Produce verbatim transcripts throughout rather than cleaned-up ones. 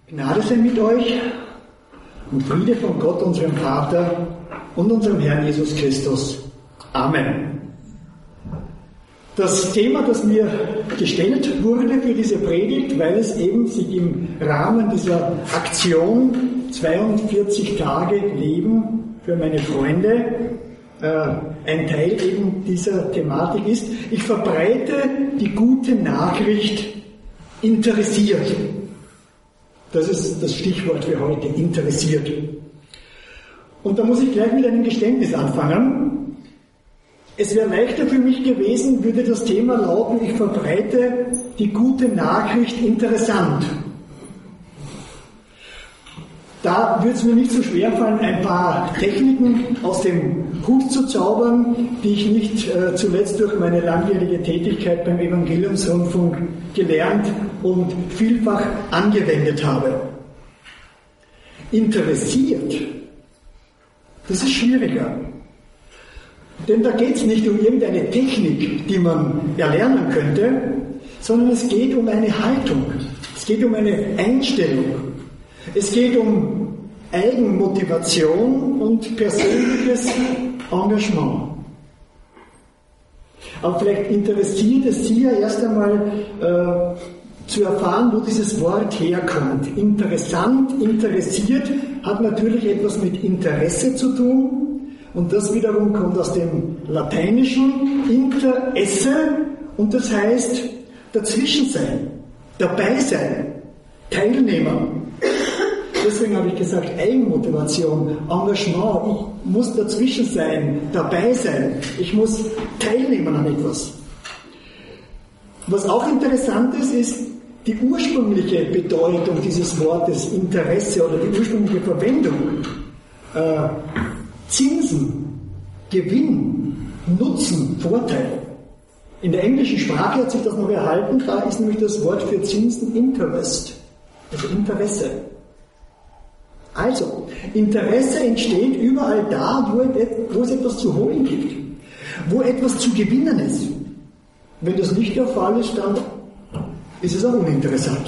Gnade sei mit euch und Friede von Gott, unserem Vater und unserem Herrn Jesus Christus. Amen. Das Thema, das mir gestellt wurde für diese Predigt, weil es eben sich im Rahmen dieser Aktion zweiundvierzig Tage Leben für meine Freunde äh, ein Teil eben dieser Thematik ist. Ich verbreite die gute Nachricht interessiert. Das ist das Stichwort für heute, interessiert. Und da muss ich gleich mit einem Geständnis anfangen. Es wäre leichter für mich gewesen, würde das Thema lauten, ich verbreite die gute Nachricht interessant. Da würde es mir nicht so schwer fallen, ein paar Techniken aus dem Hut zu zaubern, die ich nicht äh, zuletzt durch meine langjährige Tätigkeit beim Evangeliumsrundfunk gelernt und vielfach angewendet habe. Interessiert, das ist schwieriger. Denn da geht es nicht um irgendeine Technik, die man erlernen könnte, sondern es geht um eine Haltung, es geht um eine Einstellung, es geht um Eigenmotivation und persönliches Engagement. Aber vielleicht interessiert es Sie ja erst einmal äh, zu erfahren, wo dieses Wort herkommt. Interessant, interessiert hat natürlich etwas mit Interesse zu tun. Und das wiederum kommt aus dem Lateinischen Interesse und das heißt Dazwischensein, dabei sein, Teilnehmer. Deswegen habe ich gesagt Eigenmotivation, Engagement. Ich muss dazwischen sein, dabei sein. Ich muss teilnehmen an etwas. Was auch interessant ist, ist die ursprüngliche Bedeutung dieses Wortes Interesse oder die ursprüngliche Verwendung. Äh, Zinsen, Gewinn, Nutzen, Vorteil. In der englischen Sprache hat sich das noch erhalten, da ist nämlich das Wort für Zinsen Interest, also Interesse. Also, Interesse entsteht überall da, wo, wo es etwas zu holen gibt, wo etwas zu gewinnen ist. Wenn das nicht der Fall ist, dann ist es auch uninteressant.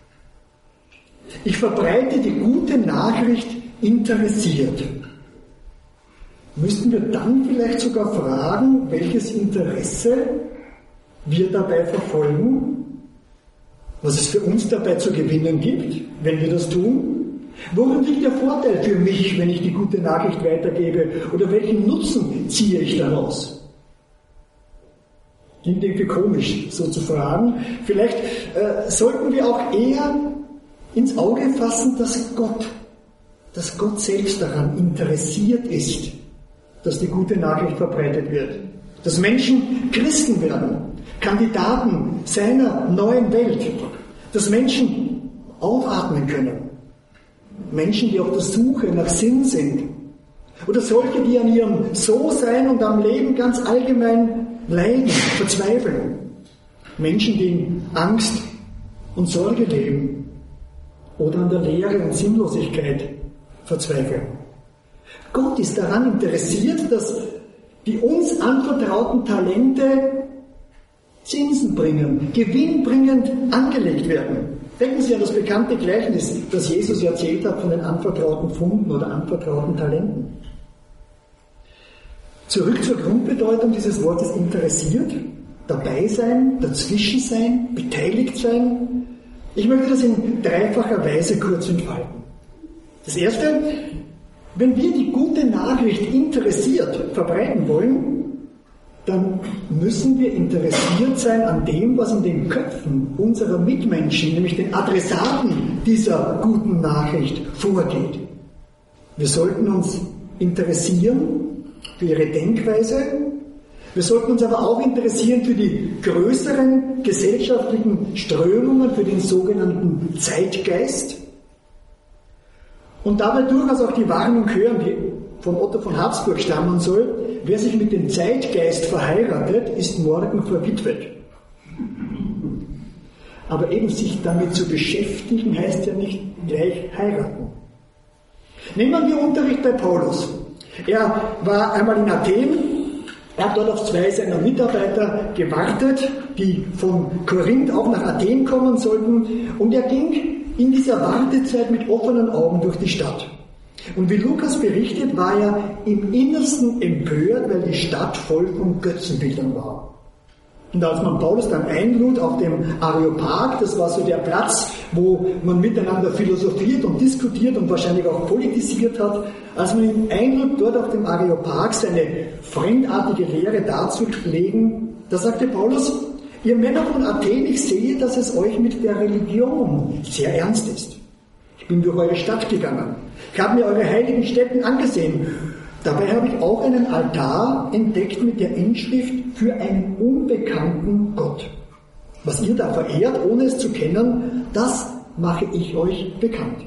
Ich verbreite die gute Nachricht interessiert. Müssten wir dann vielleicht sogar fragen, welches Interesse wir dabei verfolgen, was es für uns dabei zu gewinnen gibt, wenn wir das tun? Worin liegt der Vorteil für mich, wenn ich die gute Nachricht weitergebe? Oder welchen Nutzen ziehe ich daraus? Klingt irgendwie komisch, so zu fragen. Vielleicht äh, sollten wir auch eher ins Auge fassen, dass Gott, dass Gott selbst daran interessiert ist, dass die gute Nachricht verbreitet wird. Dass Menschen Christen werden, Kandidaten seiner neuen Welt. Dass Menschen aufatmen können. Menschen, die auf der Suche nach Sinn sind. Oder solche, die an ihrem So-Sein und am Leben ganz allgemein leiden, verzweifeln. Menschen, die in Angst und Sorge leben. Oder an der Leere und Sinnlosigkeit verzweifeln. Gott ist daran interessiert, dass die uns anvertrauten Talente Zinsen bringen, gewinnbringend angelegt werden. Denken Sie an das bekannte Gleichnis, das Jesus erzählt hat von den anvertrauten Funden oder anvertrauten Talenten. Zurück zur Grundbedeutung dieses Wortes interessiert, dabei sein, dazwischen sein, beteiligt sein. Ich möchte das in dreifacher Weise kurz entfalten. Das erste: Wenn wir die gute Nachricht interessiert verbreiten wollen, dann müssen wir interessiert sein an dem, was in den Köpfen unserer Mitmenschen, nämlich den Adressaten dieser guten Nachricht, vorgeht. Wir sollten uns interessieren für ihre Denkweise, wir sollten uns aber auch interessieren für die größeren gesellschaftlichen Strömungen, für den sogenannten Zeitgeist. Und dabei durchaus auch die Warnung hören, die von Otto von Habsburg stammen soll: Wer sich mit dem Zeitgeist verheiratet, ist morgen verwitwet. Aber eben sich damit zu beschäftigen, heißt ja nicht gleich heiraten. Nehmen wir Unterricht bei Paulus. Er war einmal in Athen, er hat dort auf zwei seiner Mitarbeiter gewartet, die von Korinth auch nach Athen kommen sollten, und er ging in dieser Wartezeit mit offenen Augen durch die Stadt. Und wie Lukas berichtet, war er im Innersten empört, weil die Stadt voll von Götzenbildern war. Und als man Paulus dann einlud auf dem Areopag, das war so der Platz, wo man miteinander philosophiert und diskutiert und wahrscheinlich auch politisiert hat, als man ihn einlud, dort auf dem Areopag seine fremdartige Lehre darzulegen, da sagte Paulus: Ihr Männer von Athen, ich sehe, dass es euch mit der Religion sehr ernst ist. Ich bin durch eure Stadt gegangen. Ich habe mir eure heiligen Stätten angesehen. Dabei habe ich auch einen Altar entdeckt mit der Inschrift für einen unbekannten Gott. Was ihr da verehrt, ohne es zu kennen, das mache ich euch bekannt.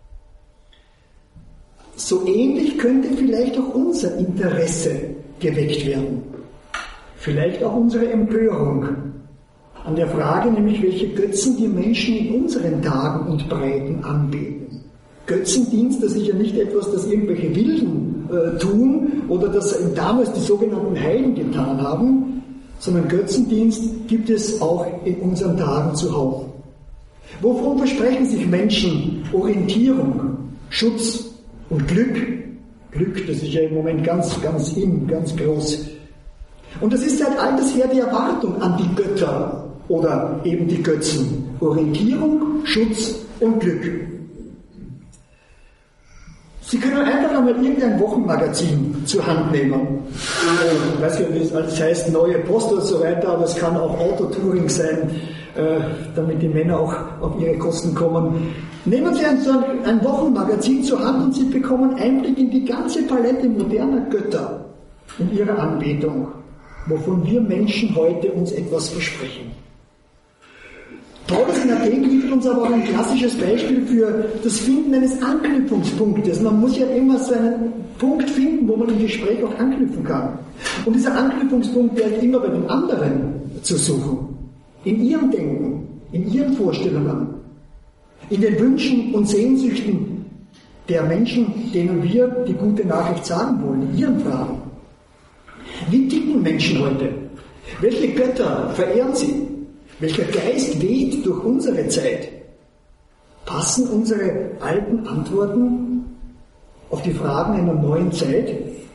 So ähnlich könnte vielleicht auch unser Interesse geweckt werden. Vielleicht auch unsere Empörung an der Frage, nämlich welche Götzen die Menschen in unseren Tagen und Breiten anbeten. Götzendienst, das ist ja nicht etwas, das irgendwelche Wilden äh, tun oder das damals die sogenannten Heiden getan haben, sondern Götzendienst gibt es auch in unseren Tagen zuhauf. Wovon versprechen sich Menschen Orientierung, Schutz und Glück? Glück, das ist ja im Moment ganz, ganz in, ganz groß. Und das ist seit alters her die Erwartung an die Götter oder eben die Götzen. Orientierung, Schutz und Glück. Sie können einfach einmal irgendein Wochenmagazin zur Hand nehmen. Ich weiß nicht, wie es alles heißt, Neue Post und so weiter, aber es kann auch Autotouring sein, äh, damit die Männer auch auf ihre Kosten kommen. Nehmen Sie ein, so ein, ein Wochenmagazin zur Hand und Sie bekommen Einblick in die ganze Palette moderner Götter und ihrer Anbetung, wovon wir Menschen heute uns etwas versprechen. Paulus in Athen liefert uns aber auch ein klassisches Beispiel für das Finden eines Anknüpfungspunktes. Man muss ja immer so einen Punkt finden, wo man im Gespräch auch anknüpfen kann. Und dieser Anknüpfungspunkt wäre immer bei den anderen zu suchen. In ihrem Denken, in ihren Vorstellungen, in den Wünschen und Sehnsüchten der Menschen, denen wir die gute Nachricht sagen wollen, in ihren Fragen. Wie ticken Menschen heute? Welche Götter verehren sie? Welcher Geist weht durch unsere Zeit? Passen unsere alten Antworten auf die Fragen einer neuen Zeit?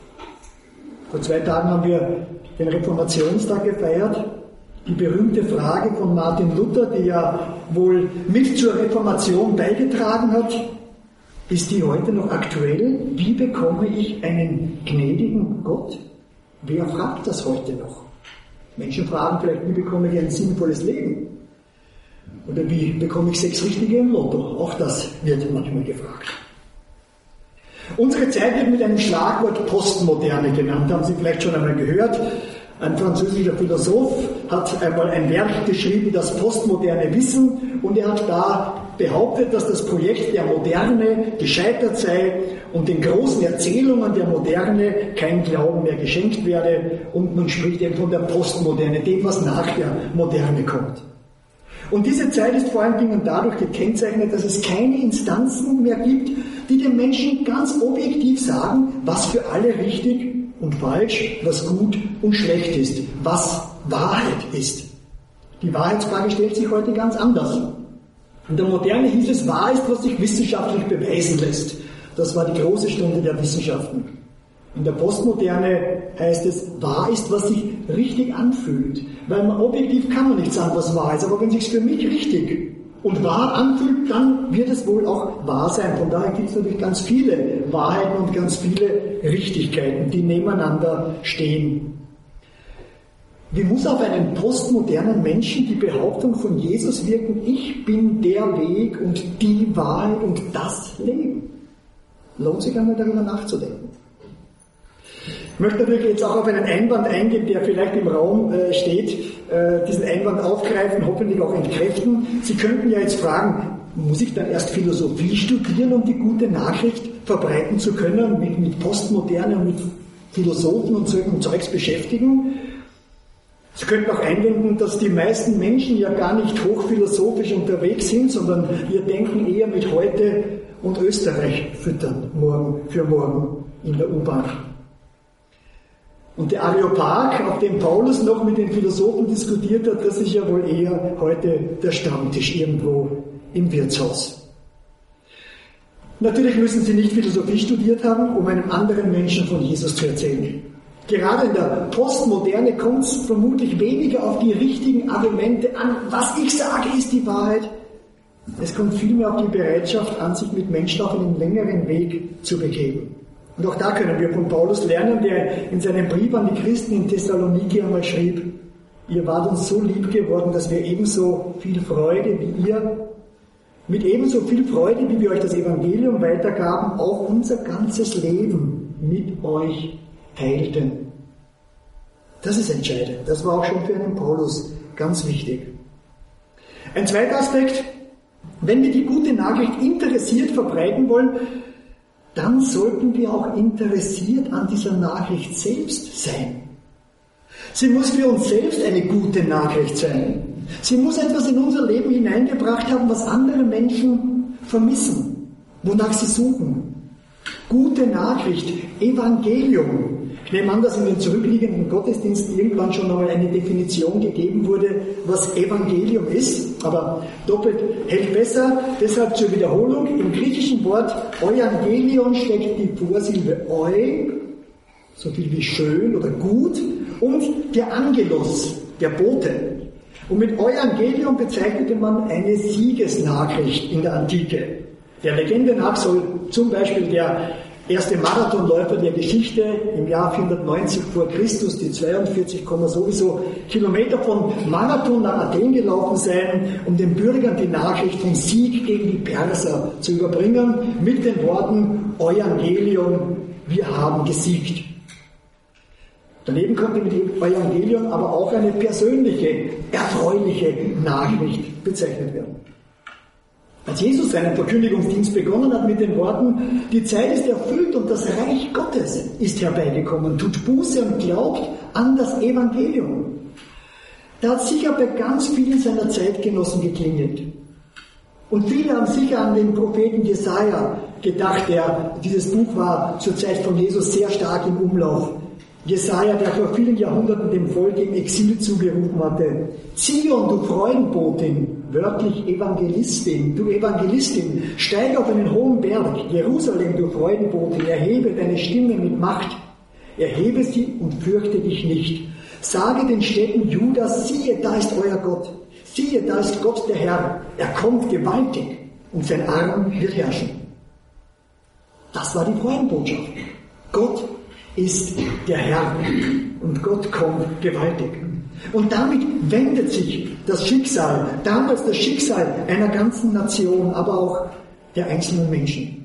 Vor zwei Tagen haben wir den Reformationstag gefeiert. Die berühmte Frage von Martin Luther, die ja wohl mit zur Reformation beigetragen hat, ist die heute noch aktuell? Wie bekomme ich einen gnädigen Gott? Wer fragt das heute noch? Menschen fragen vielleicht, wie bekomme ich ein sinnvolles Leben? Oder wie bekomme ich sechs Richtige im Lotto? Auch das wird manchmal gefragt. Unsere Zeit wird mit einem Schlagwort Postmoderne genannt, haben Sie vielleicht schon einmal gehört. Ein französischer Philosoph hat einmal ein Werk geschrieben, das postmoderne Wissen, und er hat da behauptet, dass das Projekt der Moderne gescheitert sei und den großen Erzählungen der Moderne kein Glauben mehr geschenkt werde, und man spricht eben von der Postmoderne, dem, was nach der Moderne kommt. Und diese Zeit ist vor allen Dingen dadurch gekennzeichnet, dass es keine Instanzen mehr gibt, die den Menschen ganz objektiv sagen, was für alle richtig und falsch, was gut und schlecht ist, was Wahrheit ist. Die Wahrheitsfrage stellt sich heute ganz anders. In der Moderne hieß es, wahr ist, was sich wissenschaftlich beweisen lässt. Das war die große Stunde der Wissenschaften. In der Postmoderne heißt es, wahr ist, was sich richtig anfühlt. Weil man objektiv kann man nicht sagen, was wahr ist, aber wenn es sich für mich richtig und wahr anfühlt, dann wird es wohl auch wahr sein. Von daher gibt es natürlich ganz viele Wahrheiten und ganz viele Richtigkeiten, die nebeneinander stehen. Wie muss auf einen postmodernen Menschen die Behauptung von Jesus wirken, ich bin der Weg und die Wahrheit und das Leben? Lohnt sich einmal darüber nachzudenken. Ich möchte natürlich jetzt auch auf einen Einwand eingehen, der vielleicht im Raum äh, steht, äh, diesen Einwand aufgreifen, hoffentlich auch entkräften. Sie könnten ja jetzt fragen, muss ich dann erst Philosophie studieren, um die gute Nachricht verbreiten zu können, mit, mit Postmoderne und mit Philosophen und solchen Zeugs beschäftigen? Sie könnten auch einwenden, dass die meisten Menschen ja gar nicht hochphilosophisch unterwegs sind, sondern ihr Denken eher mit heute und Österreich füttern, morgen für morgen in der U-Bahn. Und der Areopag, auf dem Paulus noch mit den Philosophen diskutiert hat, das ist ja wohl eher heute der Stammtisch irgendwo im Wirtshaus. Natürlich müssen Sie nicht Philosophie studiert haben, um einem anderen Menschen von Jesus zu erzählen. Gerade in der Postmoderne kommt es vermutlich weniger auf die richtigen Argumente an. Was ich sage, ist die Wahrheit. Es kommt vielmehr auf die Bereitschaft an, sich mit Menschen auf einen längeren Weg zu begeben. Und auch da können wir von Paulus lernen, der in seinem Brief an die Christen in Thessaloniki einmal schrieb: Ihr wart uns so lieb geworden, dass wir ebenso viel Freude wie ihr, mit ebenso viel Freude, wie wir euch das Evangelium weitergaben, auch unser ganzes Leben mit euch teilten. Das ist entscheidend. Das war auch schon für einen Paulus ganz wichtig. Ein zweiter Aspekt: Wenn wir die gute Nachricht interessiert verbreiten wollen, dann sollten wir auch interessiert an dieser Nachricht selbst sein. Sie muss für uns selbst eine gute Nachricht sein. Sie muss etwas in unser Leben hineingebracht haben, was andere Menschen vermissen, wonach sie suchen. Gute Nachricht, Evangelium. Ich nehme an, dass in den zurückliegenden Gottesdiensten irgendwann schon einmal eine Definition gegeben wurde, was Evangelium ist, aber doppelt hält besser. Deshalb zur Wiederholung: Im griechischen Wort Evangelion steckt die Vorsilbe eu, so viel wie schön oder gut, und der Angelos, der Bote. Und mit Evangelium bezeichnete man eine Siegesnachricht in der Antike. Der Legende nach soll zum Beispiel der erste Marathonläufer der Geschichte im Jahr vierhundertneunzig vor Christus, die zweiundvierzig, sowieso Kilometer von Marathon nach Athen gelaufen sein, um den Bürgern die Nachricht vom Sieg gegen die Perser zu überbringen, mit den Worten Evangelium, wir haben gesiegt. Daneben konnte mit dem Evangelium aber auch eine persönliche, erfreuliche Nachricht bezeichnet werden. Als Jesus seinen Verkündigungsdienst begonnen hat mit den Worten: Die Zeit ist erfüllt und das Reich Gottes ist herbeigekommen, tut Buße und glaubt an das Evangelium. Da hat sicher bei ganz vielen seiner Zeitgenossen geklingelt. Und viele haben sicher an den Propheten Jesaja gedacht, der, dieses Buch war zur Zeit von Jesus sehr stark im Umlauf. Jesaja, der vor vielen Jahrhunderten dem Volk im Exil zugerufen hatte: Zion, du Freudenbotin, wörtlich Evangelistin, du Evangelistin, steig auf einen hohen Berg, Jerusalem, du Freudenbotin, erhebe deine Stimme mit Macht, erhebe sie und fürchte dich nicht. Sage den Städten Judas: Siehe, da ist euer Gott, siehe, da ist Gott der Herr, er kommt gewaltig und sein Arm wird herrschen. Das war die Freudenbotschaft. Gott ist der Herr und Gott kommt gewaltig. Und damit wendet sich das Schicksal, damals das Schicksal einer ganzen Nation, aber auch der einzelnen Menschen.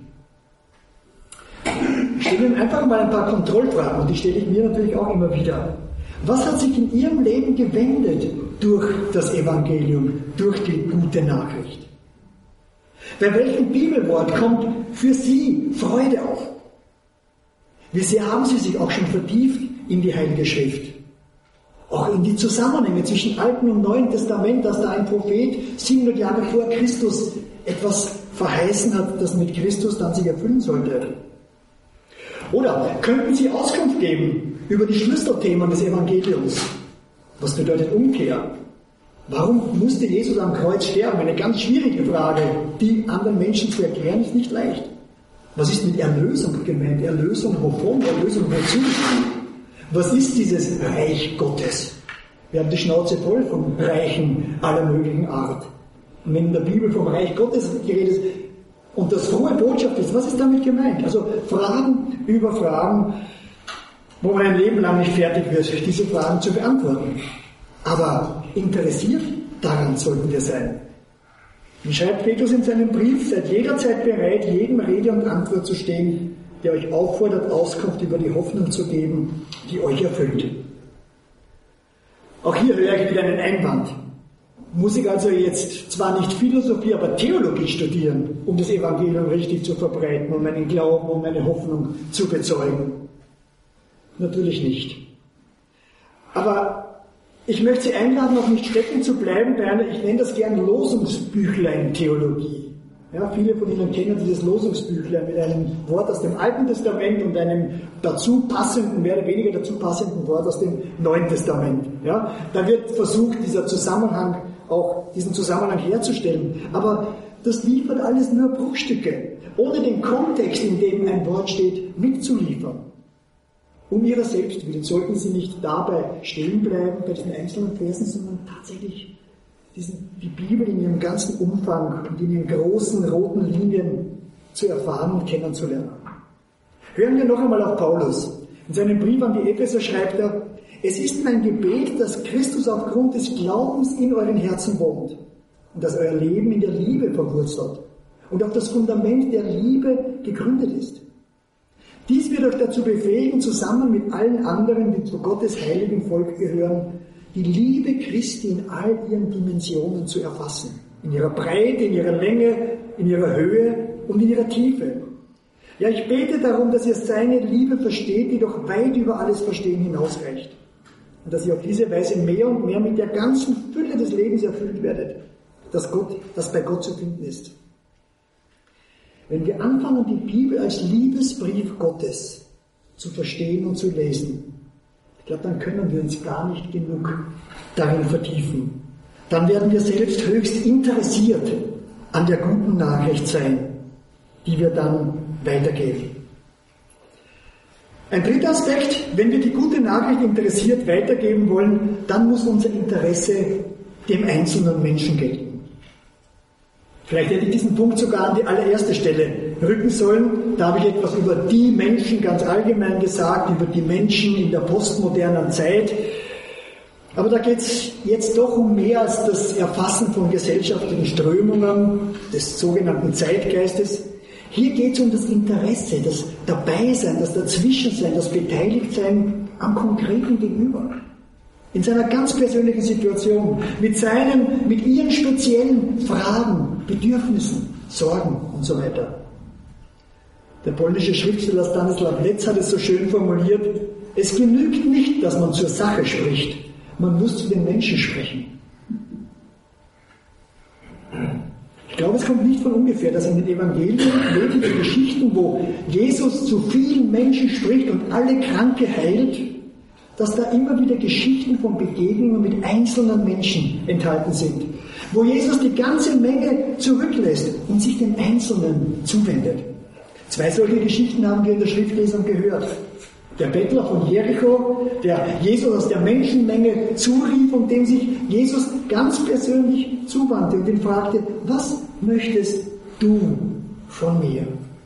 Ich stelle Ihnen einfach mal ein paar Kontrollfragen, und die stelle ich mir natürlich auch immer wieder. Was hat sich in Ihrem Leben gewendet durch das Evangelium, durch die gute Nachricht? Bei welchem Bibelwort kommt für Sie Freude auf? Wie sehr haben Sie sich auch schon vertieft in die Heilige Schrift? Auch in die Zusammenhänge zwischen Alten und Neuen Testament, dass da ein Prophet siebenhundert Jahre vor Christus etwas verheißen hat, das mit Christus dann sich erfüllen sollte. Oder könnten Sie Auskunft geben über die Schlüsselthemen des Evangeliums? Was bedeutet Umkehr? Warum musste Jesus am Kreuz sterben? Eine ganz schwierige Frage, die anderen Menschen zu erklären, ist nicht leicht. Was ist mit Erlösung gemeint? Erlösung wovon? Erlösung wozu? Was ist dieses Reich Gottes? Wir haben die Schnauze voll von Reichen aller möglichen Art. Und wenn in der Bibel vom Reich Gottes geredet ist und das frohe Botschaft ist, was ist damit gemeint? Also Fragen über Fragen, wo man ein Leben lang nicht fertig wird, diese Fragen zu beantworten. Aber interessiert daran sollten wir sein. Wie schreibt Petrus in seinem Brief: Seid jederzeit bereit, jedem Rede und Antwort zu stehen, der euch auffordert, Auskunft über die Hoffnung zu geben, die euch erfüllt. Auch hier höre ich wieder einen Einwand. Muss ich also jetzt zwar nicht Philosophie, aber Theologie studieren, um das Evangelium richtig zu verbreiten, um meinen Glauben und meine Hoffnung zu bezeugen? Natürlich nicht. Aber ich möchte Sie einladen, auch nicht stecken zu bleiben bei einer, ich nenne das gern Losungsbüchlein-Theologie. Ja, viele von Ihnen kennen dieses Losungsbüchlein mit einem Wort aus dem Alten Testament und einem dazu passenden, mehr oder weniger dazu passenden Wort aus dem Neuen Testament. Ja, da wird versucht, dieser Zusammenhang auch, diesen Zusammenhang herzustellen. Aber das liefert alles nur Bruchstücke, ohne den Kontext, in dem ein Wort steht, mitzuliefern. Um ihrer selbst willen sollten sie nicht dabei stehen bleiben bei diesen einzelnen Versen, sondern tatsächlich diesen, die Bibel in ihrem ganzen Umfang und in ihren großen roten Linien zu erfahren und kennenzulernen. Hören wir noch einmal auf Paulus. In seinem Brief an die Epheser schreibt er: Es ist mein Gebet, dass Christus aufgrund des Glaubens in euren Herzen wohnt und dass euer Leben in der Liebe verwurzelt und auf das Fundament der Liebe gegründet ist. Dies wird euch dazu befähigen, zusammen mit allen anderen, die zu Gottes heiligen Volk gehören, die Liebe Christi in all ihren Dimensionen zu erfassen. In ihrer Breite, in ihrer Länge, in ihrer Höhe und in ihrer Tiefe. Ja, ich bete darum, dass ihr seine Liebe versteht, die doch weit über alles Verstehen hinausreicht. Und dass ihr auf diese Weise mehr und mehr mit der ganzen Fülle des Lebens erfüllt werdet, das, Gott, das bei Gott zu finden ist. Wenn wir anfangen, die Bibel als Liebesbrief Gottes zu verstehen und zu lesen, ich glaube, dann können wir uns gar nicht genug darin vertiefen. Dann werden wir selbst höchst interessiert an der guten Nachricht sein, die wir dann weitergeben. Ein dritter Aspekt: Wenn wir die gute Nachricht interessiert weitergeben wollen, dann muss unser Interesse dem einzelnen Menschen gelten. Vielleicht hätte ich diesen Punkt sogar an die allererste Stelle rücken sollen. Da habe ich etwas über die Menschen ganz allgemein gesagt, über die Menschen in der postmodernen Zeit. Aber da geht es jetzt doch um mehr als das Erfassen von gesellschaftlichen Strömungen, des sogenannten Zeitgeistes. Hier geht es um das Interesse, das Dabeisein, das Dazwischensein, das Beteiligtsein am konkreten Gegenüber. In seiner ganz persönlichen Situation, mit seinen, mit ihren speziellen Fragen, Bedürfnissen, Sorgen und so weiter. Der polnische Schriftsteller Stanislaw Lec hat es so schön formuliert: Es genügt nicht, dass man zur Sache spricht, man muss zu den Menschen sprechen. Ich glaube, es kommt nicht von ungefähr, dass in den Evangelien lebende Geschichten, wo Jesus zu vielen Menschen spricht und alle Kranke heilt, dass da immer wieder Geschichten von Begegnungen mit einzelnen Menschen enthalten sind, wo Jesus die ganze Menge zurücklässt und sich den Einzelnen zuwendet. Zwei solche Geschichten haben wir in der Schriftlesung gehört. Der Bettler von Jericho, der Jesus aus der Menschenmenge zurief und dem sich Jesus ganz persönlich zuwandte und ihn fragte: Was möchtest du von mir?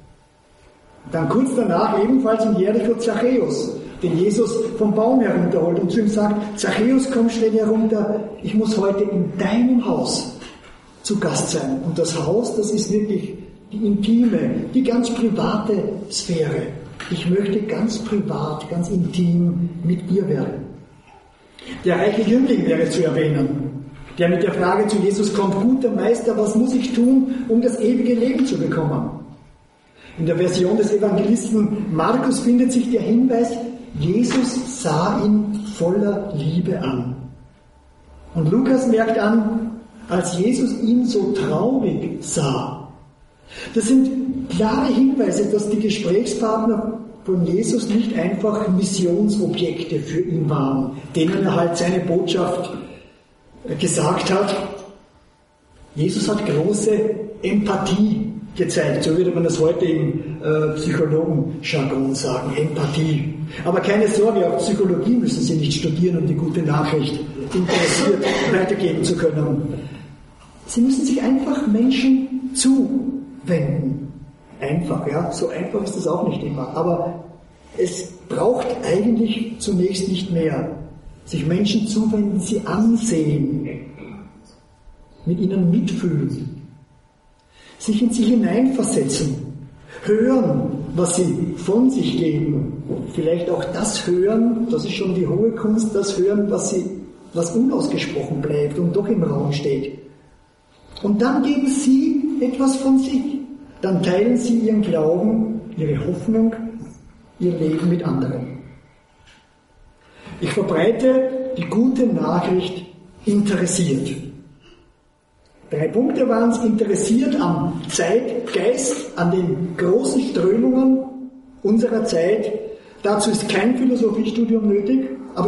Dann kurz danach ebenfalls in Jericho Zachäus, den Jesus vom Baum herunterholt und zu ihm sagt: Zachäus, komm schnell herunter, ich muss heute in deinem Haus zu Gast sein. Und das Haus, das ist wirklich die intime, die ganz private Sphäre. Ich möchte ganz privat, ganz intim mit ihr werden. Der reiche Jüngling wäre zu erwähnen, der mit der Frage zu Jesus kommt: Guter Meister, was muss ich tun, um das ewige Leben zu bekommen? In der Version des Evangelisten Markus findet sich der Hinweis: Jesus sah ihn voller Liebe an. Und Lukas merkt an, als Jesus ihn so traurig sah. Das sind klare Hinweise, dass die Gesprächspartner von Jesus nicht einfach Missionsobjekte für ihn waren, denen er halt seine Botschaft gesagt hat. Jesus hat große Empathie gezeigt, so würde man das heute im äh, Psychologen-Jargon sagen, Empathie. Aber keine Sorge, auch Psychologie müssen Sie nicht studieren, um die gute Nachricht interessiert weitergeben zu können. Sie müssen sich einfach Menschen zuwenden. Einfach, ja, so einfach ist das auch nicht immer. Aber es braucht eigentlich zunächst nicht mehr. Sich Menschen zuwenden, sie ansehen, mit ihnen mitfühlen, sich in sie hineinversetzen, hören, was sie von sich geben. Vielleicht auch das hören, das ist schon die hohe Kunst, das hören, was, sie, was unausgesprochen bleibt und doch im Raum steht. Und dann geben sie etwas von sich. Dann teilen sie ihren Glauben, ihre Hoffnung, ihr Leben mit anderen. Ich verbreite die gute Nachricht interessiert. Drei Punkte waren es: interessiert am Zeitgeist, an den großen Strömungen unserer Zeit. Dazu ist kein Philosophiestudium nötig, aber es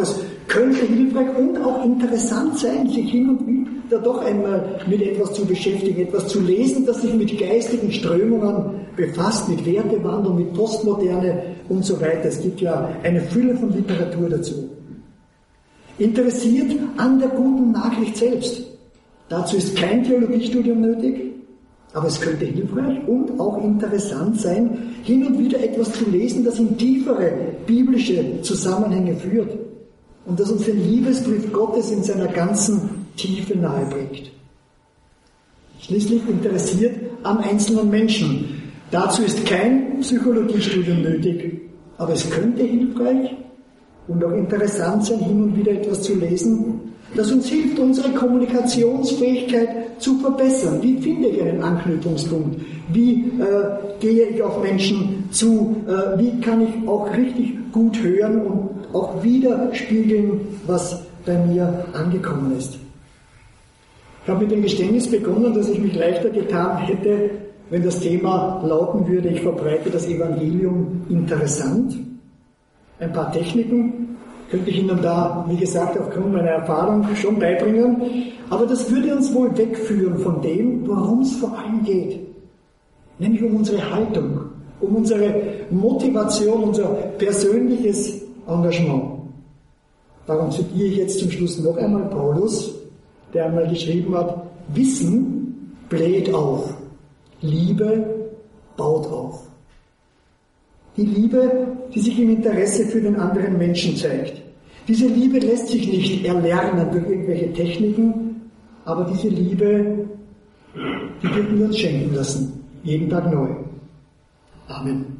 könnte hilfreich und auch interessant sein, sich hin und wieder doch einmal mit etwas zu beschäftigen, etwas zu lesen, das sich mit geistigen Strömungen befasst, mit Wertewandel, mit Postmoderne und so weiter. Es gibt ja eine Fülle von Literatur dazu. Interessiert an der guten Nachricht selbst. Dazu ist kein Theologiestudium nötig, aber es könnte hilfreich und auch interessant sein, hin und wieder etwas zu lesen, das in tiefere biblische Zusammenhänge führt und das uns den Liebesbrief Gottes in seiner ganzen Tiefe nahebringt. Schließlich interessiert am einzelnen Menschen. Dazu ist kein Psychologiestudium nötig, aber es könnte hilfreich und auch interessant sein, hin und wieder etwas zu lesen, das uns hilft, unsere Kommunikationsfähigkeit zu verbessern. Wie finde ich einen Anknüpfungspunkt? Wie äh, gehe ich auf Menschen zu? Äh, wie kann ich auch richtig gut hören und auch widerspiegeln, was bei mir angekommen ist? Ich habe mit dem Geständnis begonnen, dass ich mich leichter getan hätte, wenn das Thema lauten würde, ich verbreite das Evangelium interessant. Ein paar Techniken könnte ich Ihnen da, wie gesagt, aufgrund meiner Erfahrung schon beibringen. Aber das würde uns wohl wegführen von dem, worum es vor allem geht. Nämlich um unsere Haltung, um unsere Motivation, unser persönliches Engagement. Darum zitiere ich jetzt zum Schluss noch einmal Paulus, der einmal geschrieben hat, Wissen bläht auf, Liebe baut auf. Die Liebe, die sich im Interesse für den anderen Menschen zeigt. Diese Liebe lässt sich nicht erlernen durch irgendwelche Techniken, aber diese Liebe, die dürfen wir uns schenken lassen, jeden Tag neu. Amen.